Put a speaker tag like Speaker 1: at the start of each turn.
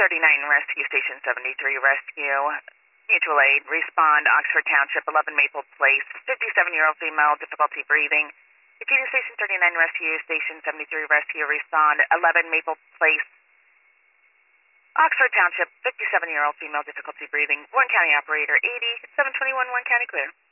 Speaker 1: Rescue Station 73 Rescue. Mutual aid, respond, Oxford Township, 11 Maple Place, 57-year-old female, difficulty breathing. Repeating Station 39 Rescue, Station 73 Rescue, respond, 11 Maple Place, Oxford Township, 57-year-old female, difficulty breathing. Warren County operator 80, 721 Warren County clear.